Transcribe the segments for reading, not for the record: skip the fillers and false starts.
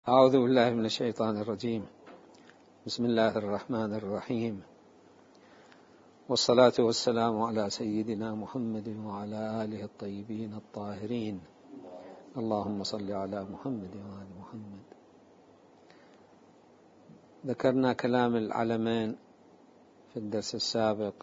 أعوذ بالله من الشيطان الرجيم. بسم الله الرحمن الرحيم، والصلاة والسلام على سيدنا محمد وعلى آله الطيبين الطاهرين. اللهم صل على محمد وآل محمد. ذكرنا كلام العلمين في الدرس السابق،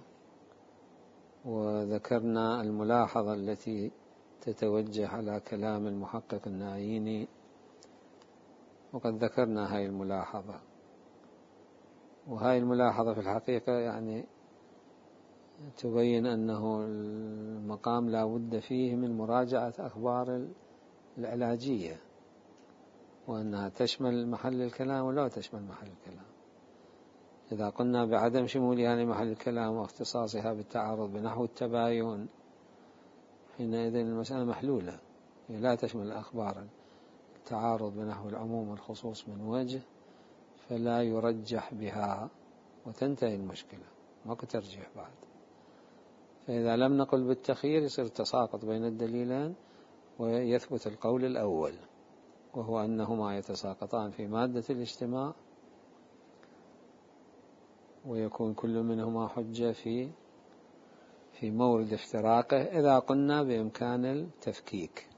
وذكرنا الملاحظة التي تتوجه على كلام المحقق الناييني، وقد ذكرنا هاي الملاحظة. وهاي الملاحظة في الحقيقة تبين أنه المقام لا بد فيه من مراجعة أخبار العلاجية، وأنها تشمل محل الكلام ولا تشمل محل الكلام. إذا قلنا بعدم شمولها لمحل الكلام واختصاصها بالتعارض بنحو التباين، حينئذ المسألة محلولة، هي لا تشمل الأخبار التعارض بنحو العموم والخصوص من وجه، فلا يرجح بها وتنتهي المشكلة، ماكو ترجيح بعد. فإذا لم نقل بالتخيير يصير تساقط بين الدليلين، ويثبت القول الأول، وهو أنهما يتساقطان في مادة الاجتماع، ويكون كل منهما حجة في مورد افتراقه إذا قلنا بإمكان التفكيك.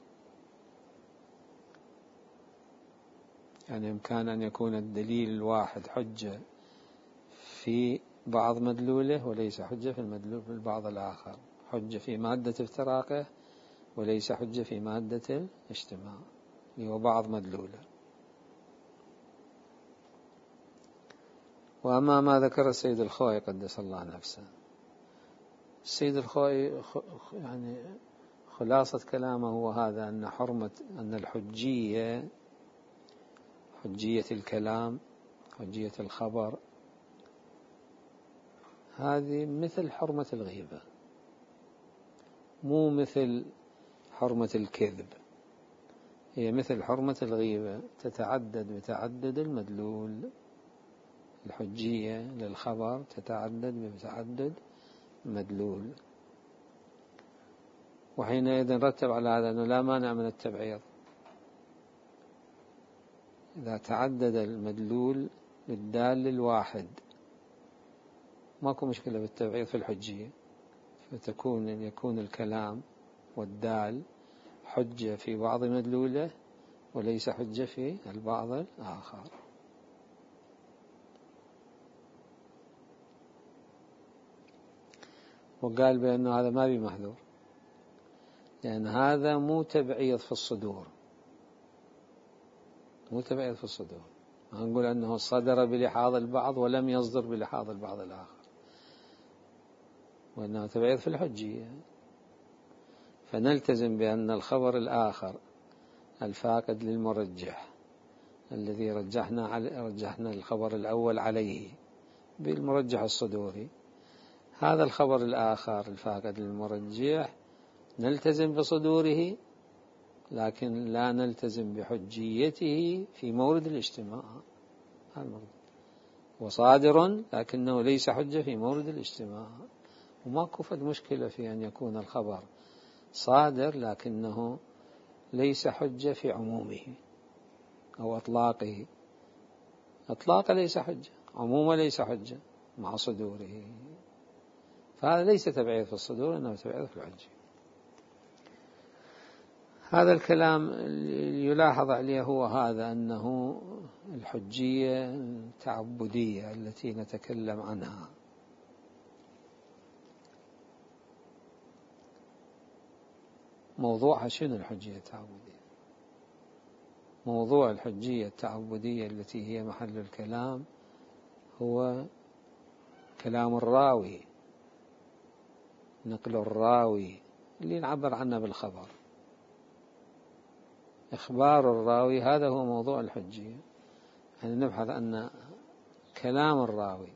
إمكان أن يكون الدليل الواحد حجة في بعض مدلوله وليس حجة في البعض الآخر، حجة في مادة افتراقه وليس حجة في مادة الاجتماع اللي هو بعض مدلوله. وأما ما ذكر السيد الخوئي قدس الله نفسه، السيد الخوئي خلاصة كلامه هو هذا، أن الحجية، حجية الكلام، حجية الخبر، هذه مثل حرمة الغيبة، مو مثل حرمة الكذب. هي مثل حرمة الغيبة، تتعدد بتعدد المدلول. الحجية للخبر تتعدد بتعدد مدلول، وحينئذ رتب على هذا أنه لا مانع من التبعيض. إذا تعدد المدلول للدال الواحد ماكو مشكلة بالتبعيض في الحجية، يكون الكلام والدال حجة في بعض مدلوله وليس حجة في البعض الآخر. وقال بأنه هذا ما بمحذور، لأن هذا مو تبعيض في الصدور، مو تبعيض في الصدور. نقول أنه صدر بلحاظ البعض ولم يصدر بلحاظ البعض الآخر، وأنه تبعيض في الحجية. فنلتزم بأن الخبر الآخر الفاقد للمرجح الذي رجحنا الخبر الأول عليه بالمرجح الصدوري، هذا الخبر الآخر الفاقد للمرجح نلتزم بصدوره، لكن لا نلتزم بحجيته في مورد الاجتماع. وصادر لكنه ليس حجة في مورد الاجتماع. وما كفت مشكلة في أن يكون الخبر صادر لكنه ليس حجة في عمومه أو أطلاقه. أطلاق ليس حجة، عموم ليس حجة مع صدوره. فهذا ليس تبعيض في الصدور، إنه تبعيض في الحجة. هذا الكلام يلاحظ عليه هو هذا، أنه الحجية التعبدية التي نتكلم عنها موضوعها شنو؟ الحجية التعبدية، موضوع الحجية التعبدية التي هي محل الكلام هو كلام الراوي، نقل الراوي اللي نعبر عنه بالخبر، إخبار الراوي، هذا هو موضوع الحجية. نبحث أن كلام الراوي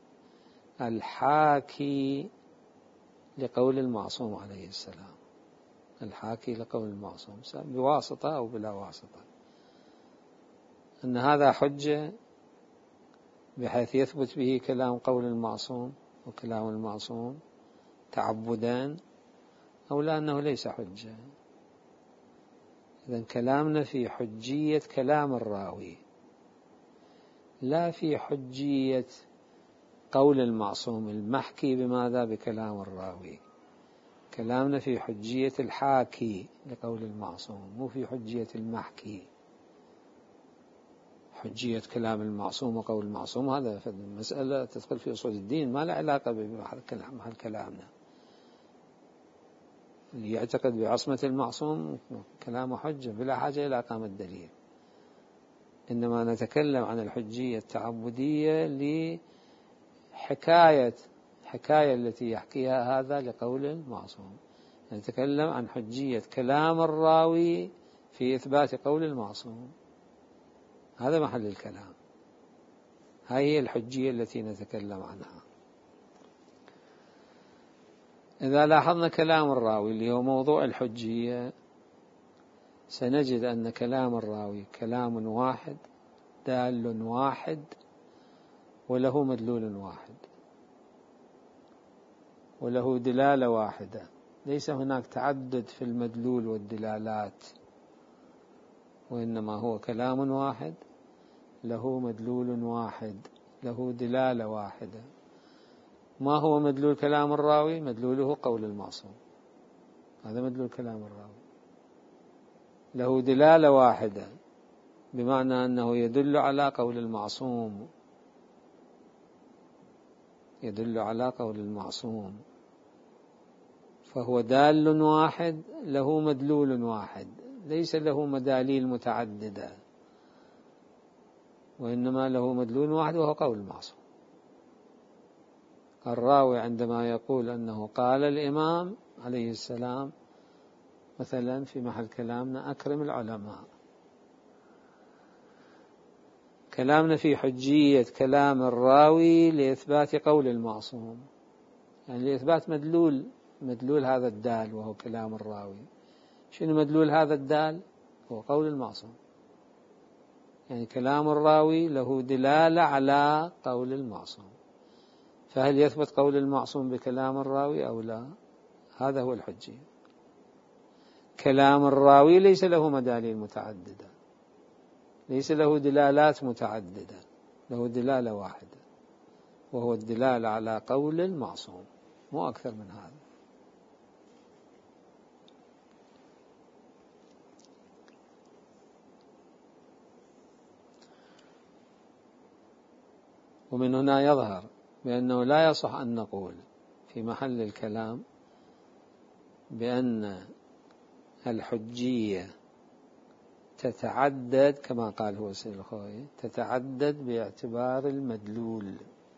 الحاكي لقول المعصوم عليه السلام، الحاكي لقول المعصوم بواسطة أو بلا واسطة، أن هذا حجة بحيث يثبت به كلام قول المعصوم وكلام المعصوم تعبدان، أو لا أنه ليس حجة. إذن كلامنا في حجية كلام الراوي لا في حجية قول المعصوم المحكي بماذا؟ بكلام الراوي. كلامنا في حجية الحاكي لقول المعصوم، مو في حجية المحكي. حجية كلام المعصوم وقول المعصوم هذا مسألة تدخل في أصول الدين، ما له علاقة بمحل كلامنا. اللي يعتقد بعصمة المعصوم كلامه حجة بلا حاجة إلى إقامة الدليل. إنما نتكلم عن الحجية التعبدية لحكاية التي يحكيها هذا لقول المعصوم. نتكلم عن حجية كلام الراوي في إثبات قول المعصوم، هذا محل الكلام. هذه هي الحجية التي نتكلم عنها. إذا لاحظنا كلام الراوي اللي هو موضوع الحجية، سنجد أن كلام الراوي كلام واحد دال واحد وله مدلول واحد وله دلالة واحدة، ليس هناك تعدد في المدلول والدلالات، وإنما هو كلام واحد له مدلول واحد له دلالة واحدة. ما هو مدلول كلام الراوي؟ مدلوله قول المعصوم، هذا مدلول كلام الراوي. له دلالة واحدة بمعنى أنه يدل على قول المعصوم، يدل على قول المعصوم، فهو دال واحد له مدلول واحد، ليس له مداليل متعددة، وإنما له مدلول واحد وهو قول المعصوم. الراوي عندما يقول أنه قال الإمام عليه السلام مثلا في محل كلامنا أكرم العلماء، كلامنا في حجية كلام الراوي لإثبات قول المعصوم، يعني لإثبات مدلول هذا الدال وهو كلام الراوي. شنو مدلول هذا الدال؟ هو قول المعصوم. يعني كلام الراوي له دلالة على قول المعصوم، فهل يثبت قول المعصوم بكلام الراوي أو لا؟ هذا هو الحجية. كلام الراوي ليس له مداليل متعددة، ليس له دلالات متعددة، له دلالة واحدة وهو الدلالة على قول المعصوم، مو أكثر من هذا. ومن هنا يظهر بأنه لا يصح أن نقول في محل الكلام بأن الحجية تتعدد كما قال هو السيد الخوئي، تتعدد باعتبار المدلول،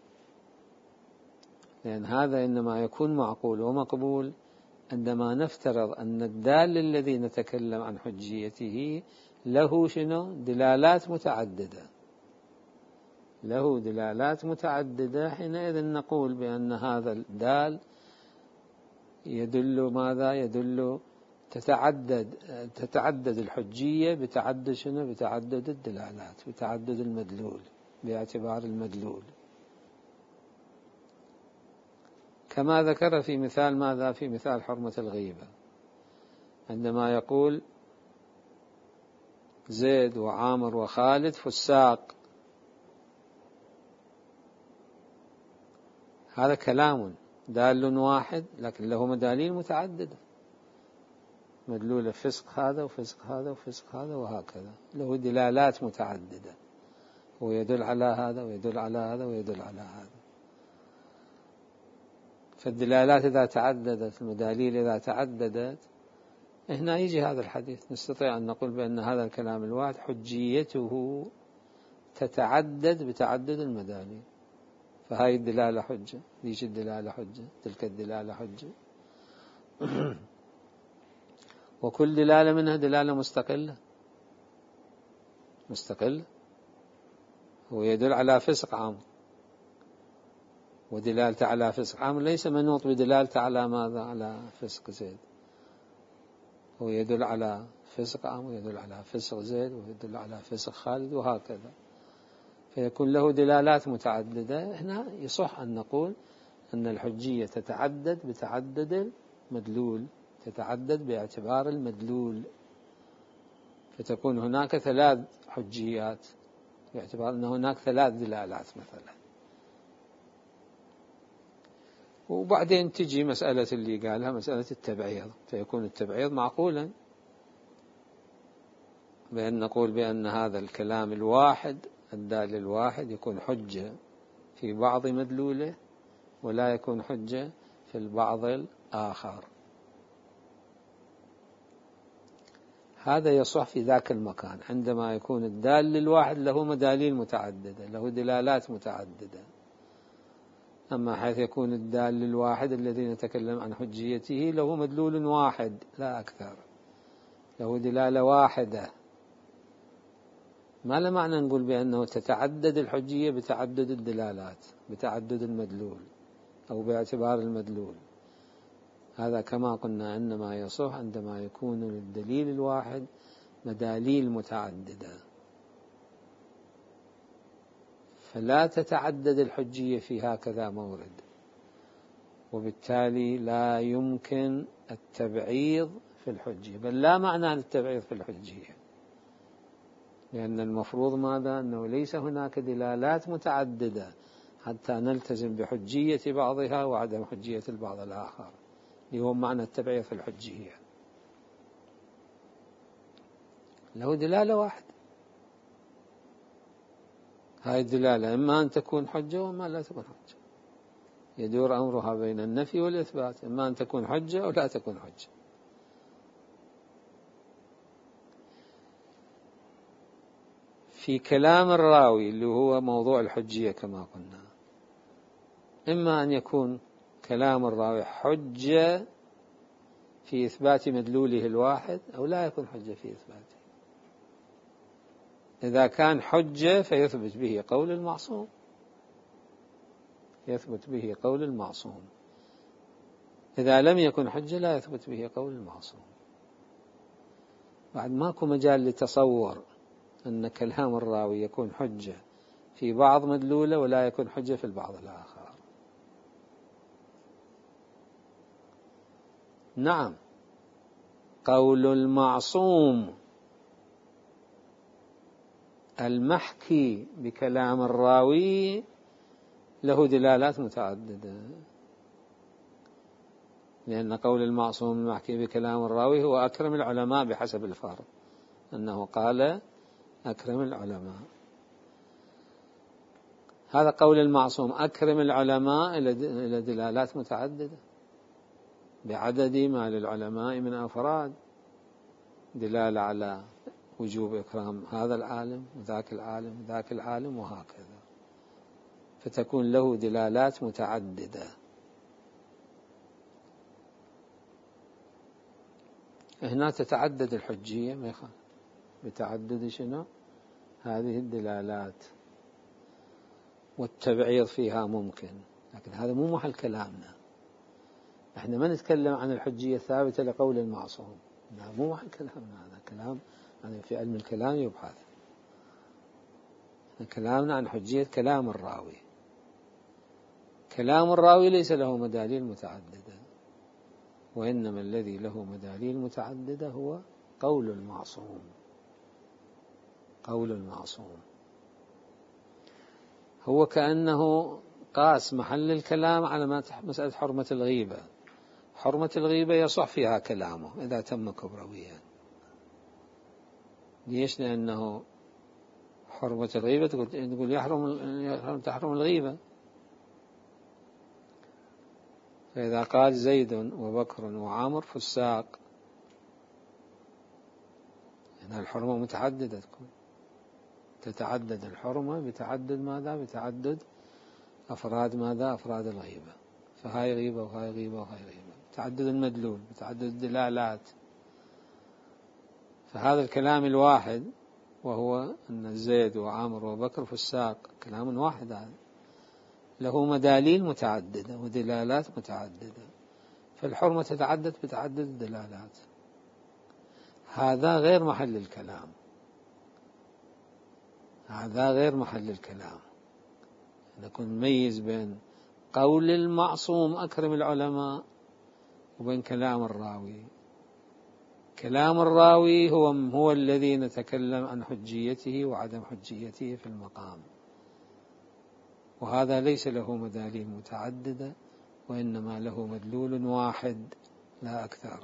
لأن هذا إنما يكون معقول ومقبول عندما نفترض أن الدال الذي نتكلم عن حجيته له شنو؟ دلالات متعددة، له دلالات متعددة. حينئذ نقول بأن هذا الدال يدل ماذا؟ يدل تتعدد الحجية بتعدد شنو؟ بتعدد الدلالات، بتعدد المدلول، باعتبار المدلول، كما ذكر في مثال ماذا؟ في مثال حرمة الغيبة، عندما يقول زيد وعامر وخالد فساق، هذا كلام دال واحد لكن له مداليل متعددة، مدلول فسق هذا وفسق هذا وفسق هذا وهكذا، له دلالات متعددة، هو يدل على هذا ويدل على هذا ويدل على هذا. فالدلالات إذا تعددت، المداليل إذا تعددت، هنا يجي هذا الحديث نستطيع أن نقول بأن هذا الكلام الواحد حجيته تتعدد بتعدد المداليل، فهاي الدلالة حجة، ليش الدلالة حجة، تلك الدلالة حجة. وكل دلالة منها دلالة مستقلة، هو يدل على فسق عام، ودلالته على فسق عام ليس منوط بدلالته على ماذا؟ على فسق زيد، هو يدل على فسق عام ويدل على فسق زيد ويدل على فسق خالد وهكذا، فيكون له دلالات متعددة. هنا يصح أن نقول أن الحجية تتعدد بتعدد المدلول، تتعدد باعتبار المدلول، فتكون هناك 3 حجيات: باعتبار أن هناك 3 دلالات مثلا. وبعدين تجي مسألة اللي قالها مسألة التبعيض، فيكون التبعيض معقولا، بأن نقول بأن هذا الكلام الواحد الدال الواحد يكون حجة في بعض مدلوله ولا يكون حجة في البعض الآخر. هذا يصح في ذاك المكان عندما يكون الدال الواحد له مداليل متعددة، له دلالات متعددة. أما حيث يكون الدال الواحد الذي نتكلم عن حجيته له مدلول واحد لا أكثر، له دلالة واحدة، ما له معنى نقول بأنه تتعدد الحجية بتعدد الدلالات، بتعدد المدلول أو باعتبار المدلول. هذا كما قلنا إنما يصح عندما يكون للدليل الواحد مداليل متعددة، فلا تتعدد الحجية في هكذا مورد، وبالتالي لا يمكن التبعيض في الحجية، بل لا معنى للتبعيض في الحجية، لأن المفروض ماذا؟ أنه ليس هناك دلالات متعددة حتى نلتزم بحجية بعضها وعدم حجية البعض الآخر، اللي هو معنى التبعيض في الحجية. له دلالة واحدة، هاي الدلالة إما أن تكون حجة وإما لا تكون حجة، يدور أمرها بين النفي والإثبات، إما أن تكون حجة أو لا تكون حجة. في كلام الراوي اللي هو موضوع الحجية كما قلنا، إما أن يكون كلام الراوي حجة في إثبات مدلوله الواحد أو لا يكون حجة في إثباته. إذا كان حجة فيثبت به قول المعصوم، يثبت به قول المعصوم. إذا لم يكن حجة لا يثبت به قول المعصوم. بعد ماكو مجال لتصور أن كلام الراوي يكون حجة في بعض مدلولة ولا يكون حجة في البعض الآخر. نعم، قول المعصوم المحكي بكلام الراوي له دلالات متعددة، لأن قول المعصوم المحكي بكلام الراوي هو أكرم العلماء بحسب الفرض، أنه قال أكرم العلماء. هذا قول المعصوم أكرم العلماء إلى دلالات متعددة بعدد ما للعلماء من أفراد، دلالة على وجوب إكرام هذا العالم وذاك العالم وذاك العالم وهكذا، فتكون له دلالات متعددة. هنا تتعدد الحجية ما يخالف بتعدد شنو؟ هذه الدلالات، والتبعيض فيها ممكن، لكن هذا مو محل كلامنا. احنا ما نتكلم عن الحجية الثابتة لقول المعصوم، لا مو محل كلامنا، هذا كلام يعني في علم الكلام يبحث. كلامنا عن حجية كلام الراوي. كلام الراوي ليس له مداليل متعددة، وإنما الذي له مداليل متعددة هو قول المعصوم. قول المعصوم هو كأنه قاس محل الكلام على مسألة حرمة الغيبة. حرمة الغيبة يصح فيها كلامه إذا تم كبرويا. ليش؟ لأنه حرمة الغيبة تقول تحرم الغيبة. فإذا قال زيد وبكر وعامر فساق، هنا الحرمة متعددة، تكون تتعدد الحرمة بتعدد ماذا؟ بتعدد أفراد ماذا؟ أفراد الغيبة. فهاي غيبة وهاي غيبة وهاي غيبة، تعدد المدلول بتعدد الدلالات. فهذا الكلام الواحد وهو أن زيد وعامر وبكر فساق كلام واحد، هذا له مداليل متعددة ودلالات متعددة، فالحرمة تتعدد بتعدد الدلالات. هذا غير محل الكلام، هذا غير محل الكلام. نكون نميز بين قول المعصوم أكرم العلماء وبين كلام الراوي. كلام الراوي هو الذي نتكلم عن حجيته وعدم حجيته في المقام، وهذا ليس له مداليل متعددة، وإنما له مدلول واحد لا أكثر.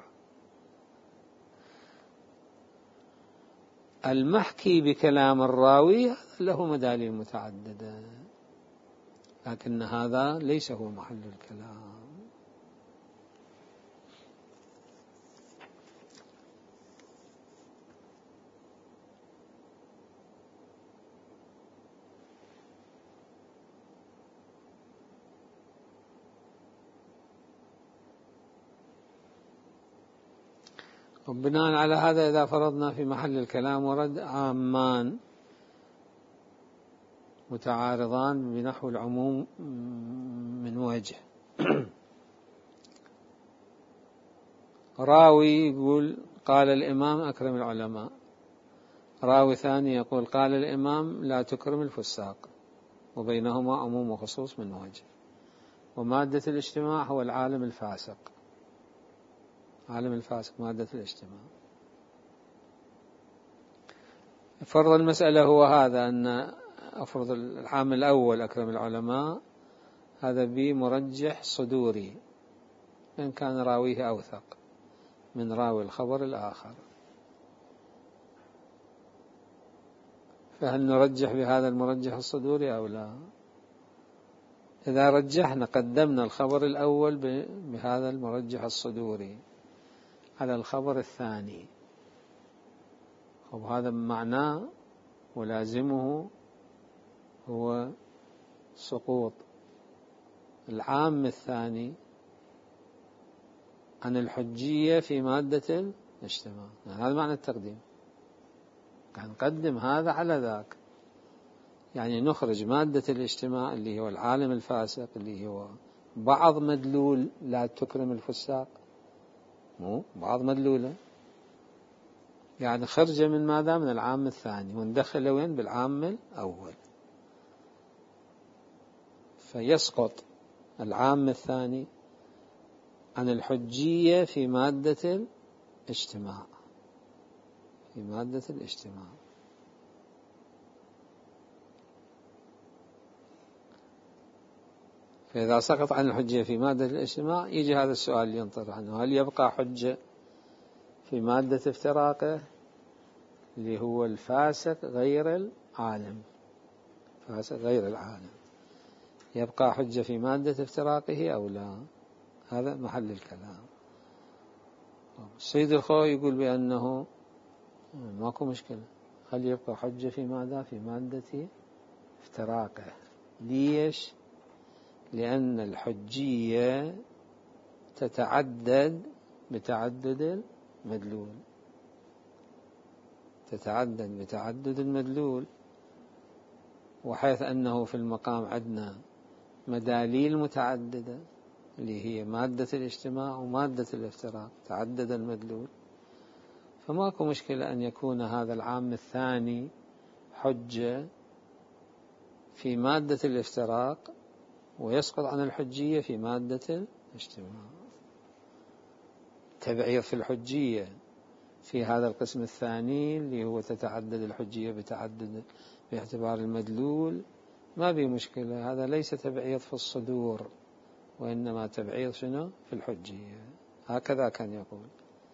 المحكي بكلام الراوي له مداليل متعددة، لكن هذا ليس هو محل الكلام. وبناء على هذا إذا فرضنا في محل الكلام ورد عامان متعارضان بنحو العموم من وجه. راوي يقول قال الإمام أكرم العلماء، راوي ثاني يقول قال الإمام لا تكرم الفساق، وبينهما عموم وخصوص من وجه. ومادة الاجتماع هو العالم الفاسق، عالم الفاسق مادة الاجتماع. فرض المسألة هو هذا، أن أفرض العامل الأول أكرم العلماء هذا بمرجح صدوري، إن كان راويه أوثق من راوي الخبر الآخر، فهل نرجح بهذا المرجح الصدوري أو لا؟ إذا رجحنا قدمنا الخبر الأول بهذا المرجح الصدوري على الخبر الثاني، وهذا معناه ولازمه هو سقوط العام الثاني عن الحجية في مادة الاجتماع. يعني هذا معنى التقديم، نقدم هذا على ذاك، يعني نخرج مادة الاجتماع اللي هو العالم الفاسق، اللي هو بعض مدلول لا تكرم الفساق، مو بعض مدلولة، يعني خرج من ماذا؟ من العام الثاني، وندخل وين؟ بالعام الأول، فيسقط العام الثاني عن الحجية في مادة الاجتماع، في مادة الاجتماع. فإذا سقط عن الحجية في مادة الاجتماع يجي هذا السؤال اللي ينطرح عنه، هل يبقى حجة في مادة افتراقه اللي هو الفاسق غير العالم، فاسق غير العالم، يبقى حجة في مادة افتراقه أو لا؟ هذا محل الكلام. السيد الخوي يقول بأنه ماكو مشكلة، هل يبقى حجة في ماذا؟ في مادة افتراقه. ليش؟ لأن الحجية تتعدد بتعدد المدلول، تتعدد بتعدد المدلول، وحيث أنه في المقام عندنا مداليل متعددة اللي هي مادة الاجتماع ومادة الافتراق، تعدد المدلول، فماكو مشكلة أن يكون هذا العام الثاني حجة في مادة الافتراق ويسقط عن الحجية في مادة الاجتماع. تبعير في الحجية في هذا القسم الثاني اللي هو تتعدد الحجية بتعدد باعتبار المدلول ما به مشكلة، هذا ليس تبعير في الصدور، وإنما تبعير شنو؟ في الحجية. هكذا كان يقول.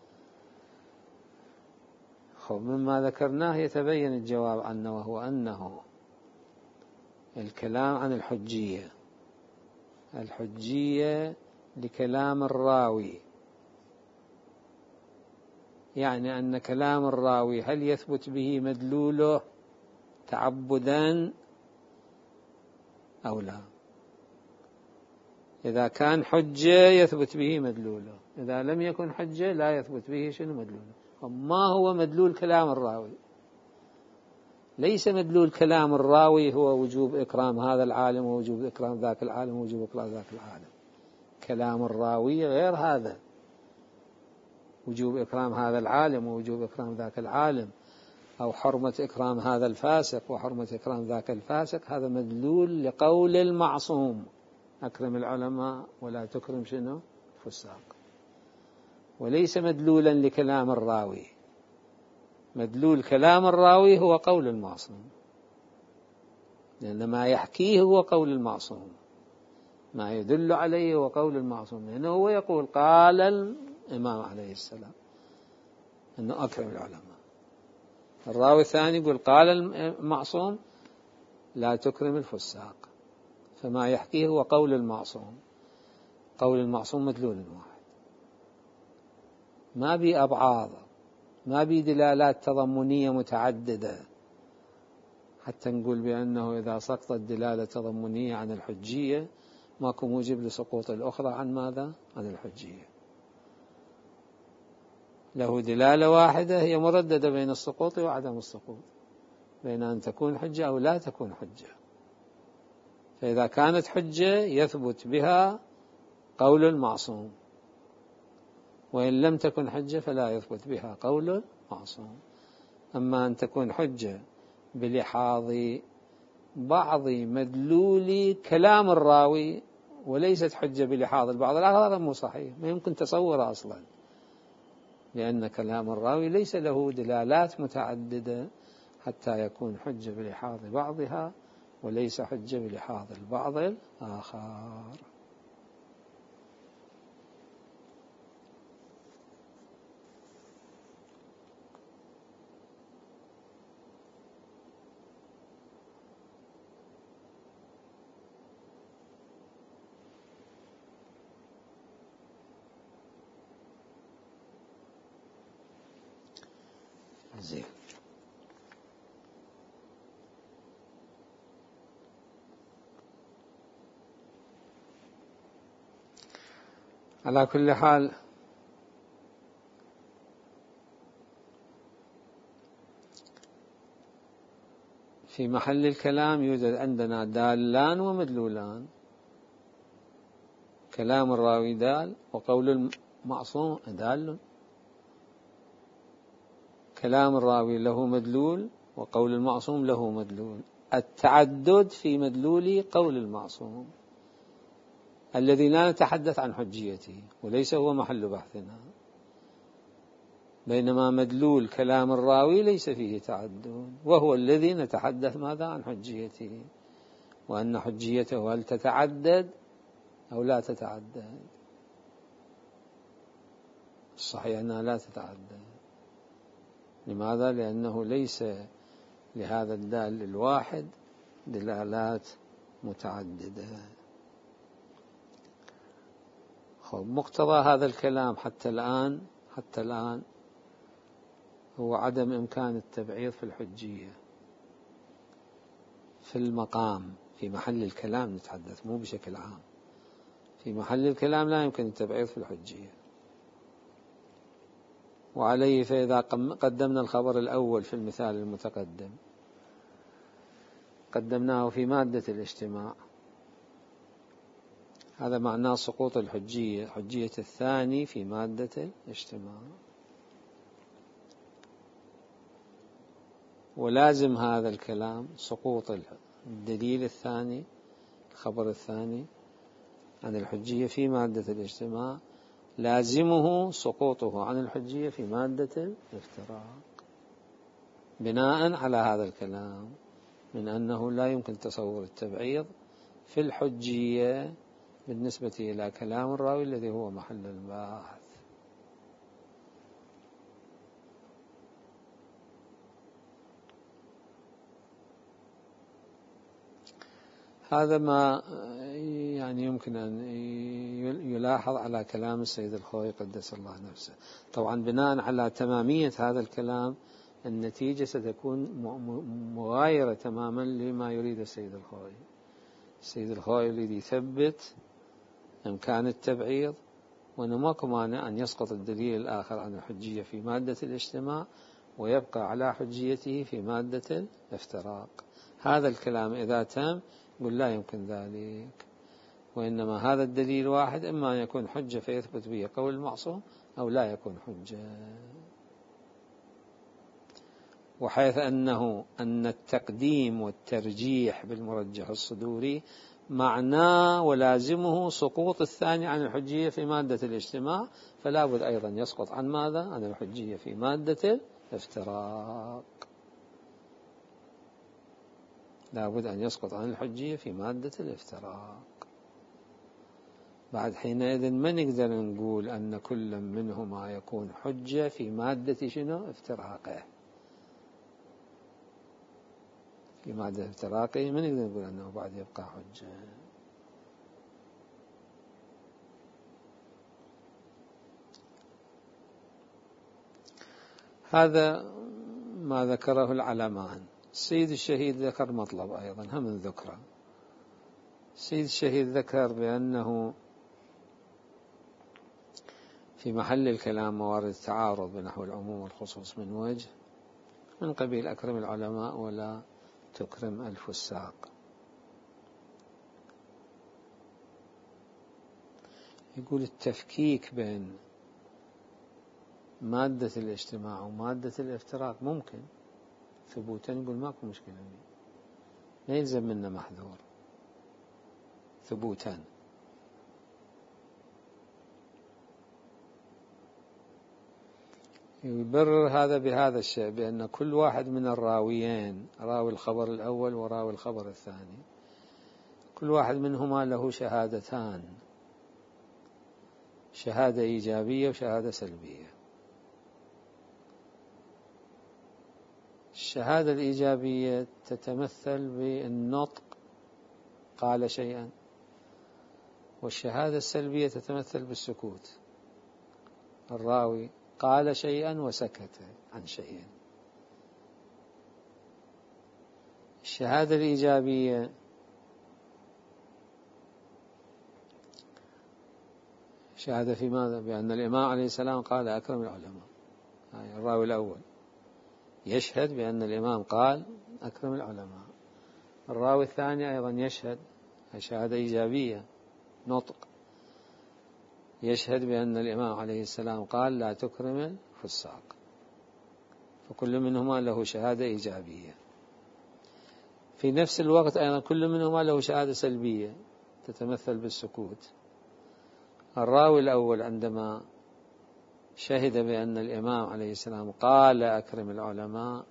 مما ذكرناه يتبين الجواب عنه، وهو أنه الكلام عن الحجية، الحجية لكلام الراوي، يعني أن كلام الراوي هل يثبت به مدلوله تعبدا أو لا؟ إذا كان حجة يثبت به مدلوله، إذا لم يكن حجة لا يثبت به شنو مدلوله. ما هو مدلول كلام الراوي؟ ليس مدلول كلام الراوي هو وجوب إكرام هذا العالم ووجوب إكرام ذاك العالم ووجوب إكرام ذاك العالم. كلام الراوي غير هذا، وجوب إكرام هذا العالم ووجوب إكرام ذاك العالم، أو حرمة إكرام هذا الفاسق وحرمة إكرام ذاك الفاسق، هذا مدلول لقول المعصوم أكرم العلماء ولا تكرم شنو؟ الفساق. وليس مدلولا لكلام الراوي. مدلول كلام الراوي هو قول المعصوم، لأن ما يحكيه هو قول المعصوم، ما يدل عليه هو قول المعصوم، لأنه هو يقول قال الإمام عليه السلام أنه أكرم العلماء. الراوي الثاني يقول قال المعصوم لا تكرم الفساق، فما يحكيه هو قول المعصوم. قول المعصوم مدلول واحد، ما بي أبعاض، ما بي دلالات تضمنية متعددة حتى نقول بأنه إذا سقطت دلالة تضمنية عن الحجية ماكو موجب لسقوط الأخرى عن ماذا؟ عن الحجية. له دلالة واحدة هي مرددة بين السقوط وعدم السقوط، بين أن تكون حجة أو لا تكون حجة. فإذا كانت حجة يثبت بها قول المعصوم، وإن لم تكن حجة فلا يثبت بها قول المعصوم. أما أن تكون حجة بلحاظ بعض مدلول كلام الراوي وليست حجة بلحاظ البعض الآخر، هذا مو صحيح، ما يمكن تصوره أصلا، لأن كلام الراوي ليس له دلالات متعددة حتى يكون حجة بلحاظ بعضها وليس حجة بلحاظ البعض الآخر. زين. على كل حال في محل الكلام يوجد عندنا دالان ومدلولان. كلام الراوي دال وقول المعصوم دال. كلام الراوي له مدلول وقول المعصوم له مدلول. التعدد في مدلول قول المعصوم الذي لا نتحدث عن حجيته وليس هو محل بحثنا، بينما مدلول كلام الراوي ليس فيه تعدد، وهو الذي نتحدث ماذا عن حجيته، وأن حجيته هل تتعدد أو لا تتعدد. الصحيح أنها لا تتعدد. لماذا؟ لأنه ليس لهذا الدال الواحد دلالات متعددة. مقتضى هذا الكلام حتى الآن هو عدم إمكان التبعيض في الحجية في المقام. في محل الكلام نتحدث، مو بشكل عام. في محل الكلام لا يمكن التبعيض في الحجية. وعليه فإذا قدمنا الخبر الأول في المثال المتقدم قدمناه في مادة الاجتماع، هذا معناه سقوط الحجية، حجية الثاني في مادة الاجتماع. ولازم هذا الكلام سقوط الدليل الثاني، الخبر الثاني عن الحجية في مادة الاجتماع، لازمه سقوطه عن الحجية في مادة الافتراق، بناء على هذا الكلام من أنه لا يمكن تصور التبعيض في الحجية بالنسبة إلى كلام الراوي الذي هو محل البحث. هذا ما يعني يمكن أن يلاحظ على كلام السيد الخوئي قدس الله نفسه. طبعا بناء على تمامية هذا الكلام النتيجة ستكون مغايرة تماما لما يريد السيد الخوئي. السيد الخوئي يريد يثبت إمكان التبعيض، وأنه ماكو مانع أن يسقط الدليل الآخر عن الحجية في مادة الاجتماع ويبقى على حجيته في مادة الافتراق. هذا الكلام إذا تم يقول لا يمكن ذلك، وإنما هذا الدليل واحد، إما أن يكون حجة فيثبت به قول المعصوم أو لا يكون حجة. وحيث أن التقديم والترجيح بالمرجح الصدوري معناه ولازمه سقوط الثاني عن الحجية في مادة الاجتماع، فلا بد أيضا يسقط عن ماذا؟ عن الحجية في مادة الافتراق. لا بد أن يسقط عن الحجية في مادة الافتراق. بعد حينئذ ما نقدر نقول أن كل منهما يكون حجة في مادة شنو؟ افتراقه. في مادة افتراقه ما نقدر نقول أنه بعد يبقى حجة. هذا ما ذكره العلمان. السيد الشهيد ذكر مطلب أيضا هم من ذكره. السيد الشهيد ذكر بأنه في محل الكلام موارد التعارض بنحو العموم والخصوص من وجه، من قبيل أكرم العلماء ولا تكرم الفساق. يقول التفكيك بين مادة الاجتماع ومادة الافتراق ممكن ثبوتا، يقول ماكو مشكلة، لا يلزم منا محذور ثبوتا. يبرر هذا بهذا الشيء، بأن كل واحد من الراويين، راوي الخبر الأول وراوي الخبر الثاني، كل واحد منهما له شهادتان، شهادة إيجابية وشهادة سلبية. الشهادة الإيجابية تتمثل بالنطق قال شيئا، والشهادة السلبية تتمثل بالسكوت. الراوي قال شيئا وسكت عن شيء. الشهادة الإيجابية شهادة في ماذا؟ بأن الإمام عليه السلام قال أكرم العلماء. الراوي الأول يشهد بأن الإمام قال أكرم العلماء. الراوي الثاني أيضا يشهد، شهادة إيجابية نطق، يشهد بأن الإمام عليه السلام قال لا تكرم الفساق. فكل منهما له شهادة إيجابية. في نفس الوقت أيضا كل منهما له شهادة سلبية تتمثل بالسكوت. الراوي الأول عندما شهد بأن الإمام عليه السلام قال أكرم العلماء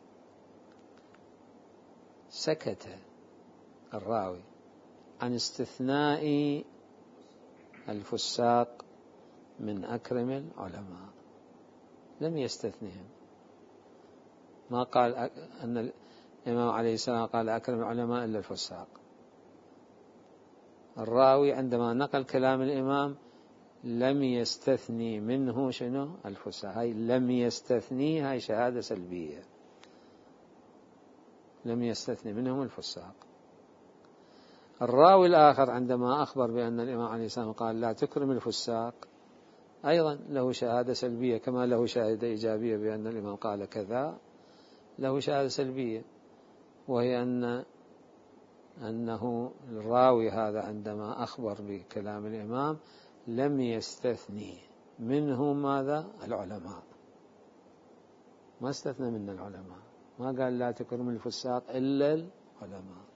سكت الراوي عن استثناء الفساق من أكرم العلماء، لم يستثنهم. ما قال أن الإمام عليه السلام قال أكرم العلماء إلا الفساق. الراوي عندما نقل كلام الإمام لم يستثني منه شنو؟ الفساق. هاي لم يستثني، هاي شهادة سلبية، لم يستثني منهم الفساق. الراوي الآخر عندما أخبر بأن الإمام عليه السلام قال لا تكرم الفساق أيضا له شهادة سلبية، كما له شهادة إيجابية بأن الإمام قال كذا، له شهادة سلبية، وهي أنه الراوي هذا عندما أخبر بكلام الإمام لم يستثني منه ماذا؟ العلماء. ما استثنى من العلماء، ما قال لا تكرم الفساق إلا العلماء.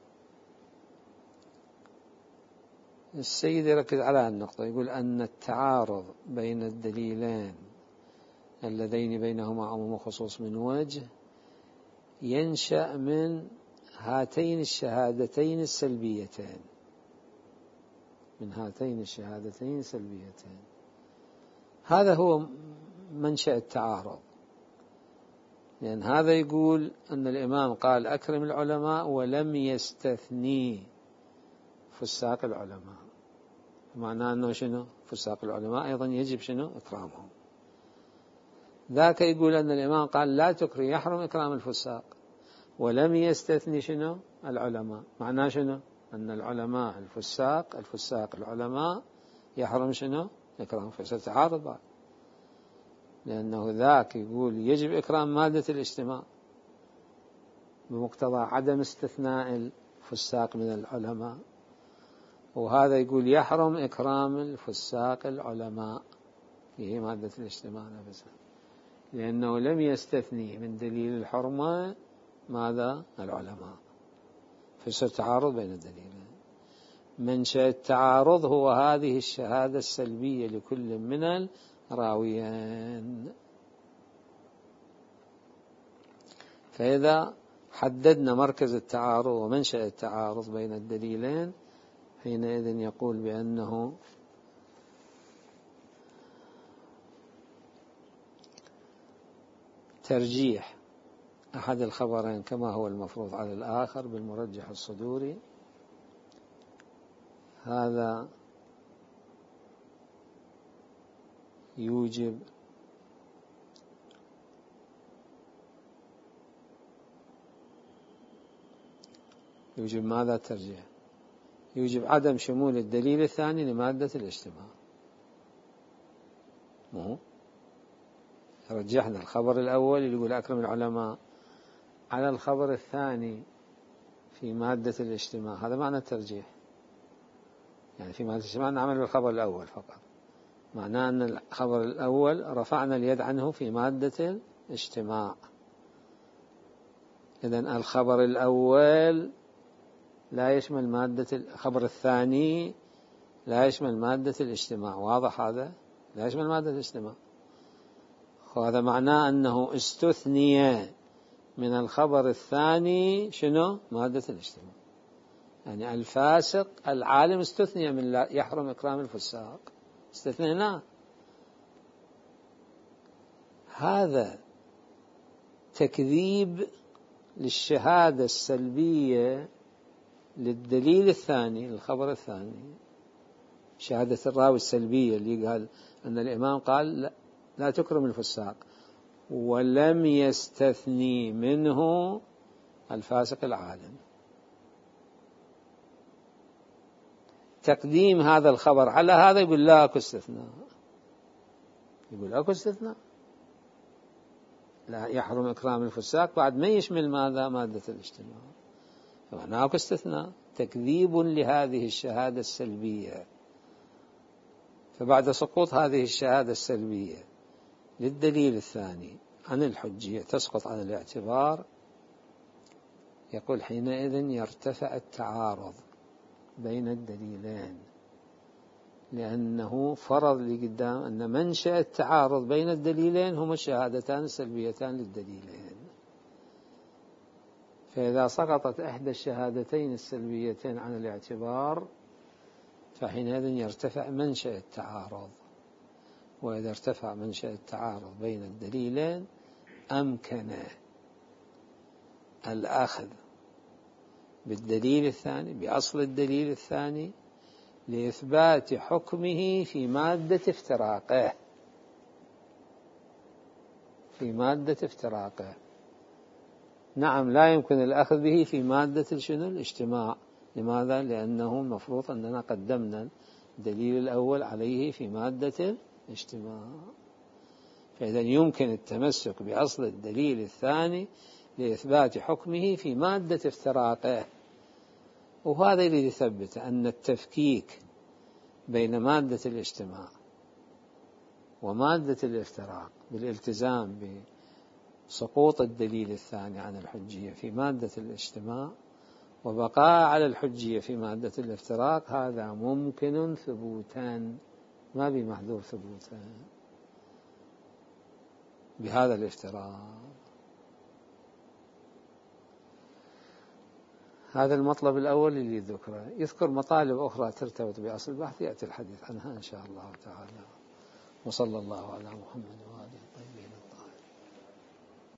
السيد يركز على النقطة، يقول أن التعارض بين الدليلين اللذين بينهما عموم وخصوص من وجه ينشأ من هاتين الشهادتين السلبيتين، من هاتين الشهادتين السلبيتين. هذا هو منشأ التعارض، لأن هذا يقول أن الإمام قال أكرم العلماء ولم يستثني فساق العلماء، معناه أنه شنو؟ فساق العلماء أيضا يجب شنو؟ إكرامهم. ذاك يقول أن الإمام قال لا تكرم، يحرم إكرام الفساق، ولم يستثني شنو؟ العلماء، معناه شنو؟ أن العلماء الفساق العلماء يحرم شنو؟ إكرام. فستعارض بعض، لأنه ذاك يقول يجب إكرام مادة الاجتماع بمقتضى عدم استثناء الفساق من العلماء، وهذا يقول يحرم إكرام الفساق العلماء في مادة الاجتماع نفسها. لأنه لم يستثني من دليل الحرمة ماذا؟ العلماء، فيصير تعارض بين الدليلين. منشأ التعارض هو هذه الشهادة السلبية لكل من الراويين. فإذا حددنا مركز التعارض ومنشأ التعارض بين الدليلين، حينئذ يقول بأنه ترجيح أحد الخبرين كما هو المفروض على الآخر بالمرجح الصدوري، هذا يوجب ماذا؟ ترجيح، يوجب عدم شمول الدليل الثاني لمادة الاجتماع. رجحنا الخبر الأول اللي يقول أكرم العلماء على الخبر الثاني في مادة الاجتماع، هذا معنى الترجيح. يعني في مادة الاجتماع نعمل بالخبر الأول فقط، معناه أن الخبر الأول رفعنا اليد عنه في مادة الاجتماع. إذن الخبر الأول لا يشمل مادة، الخبر الثاني لا يشمل مادة الاجتماع. واضح هذا؟ لا يشمل مادة الاجتماع. وهذا معناه أنه استثني من الخبر الثاني شنو؟ مادة الاجتماع. يعني الفاسق العالم استثني من لا يحرم إكرام الفساق، استثنيناه. هذا تكذيب للشهادة السلبية للدليل الثاني، الخبر الثاني، شهادة الراوي السلبية اللي قال أن الإمام قال لا تكرم الفساق ولم يستثني منه الفاسق العالم. تقديم هذا الخبر على هذا يقول لا أكو استثناء، يقول أكو استثناء، لا يحرم إكرام الفساق بعد ما يشمل ماذا؟ مادة الاجتماع. فمعناه أكو استثناء، تكذيب لهذه الشهادة السلبية. فبعد سقوط هذه الشهادة السلبية للدليل الثاني عن الحجية تسقط عن الاعتبار، يقول حينئذ يرتفع التعارض بين الدليلين، لأنه فرض لقدام أن منشأ التعارض بين الدليلين هما الشهادتان السلبيتان للدليلين. فإذا سقطت إحدى الشهادتين السلبيتين عن الاعتبار فحينئذ يرتفع منشأ التعارض. وإذا ارتفع منشأ التعارض بين الدليلين أمكن الأخذ بالدليل الثاني، بأصل الدليل الثاني، لإثبات حكمه في مادة افتراقه، في مادة افتراقه. نعم لا يمكن الأخذ به في مادة شنو؟ الاجتماع. لماذا؟ لأنه المفروض أننا قدمنا الدليل الأول عليه في مادة الاجتماع. فإذا يمكن التمسك بأصل الدليل الثاني لإثبات حكمه في مادة افتراقه. وهذا الذي يثبت أن التفكيك بين مادة الاجتماع ومادة الافتراق بالالتزام بسقوط الدليل الثاني عن الحجية في مادة الاجتماع وبقاء على الحجية في مادة الافتراق، هذا ممكن ثبوتا، ما بمحذور ثبوتا بهذا الافتراق. هذا المطلب الأول اللي ذكره. يذكر مطالب أخرى ترتبط بأصل البحث يأتي الحديث عنها إن شاء الله تعالى. وصلى الله على محمد وآله.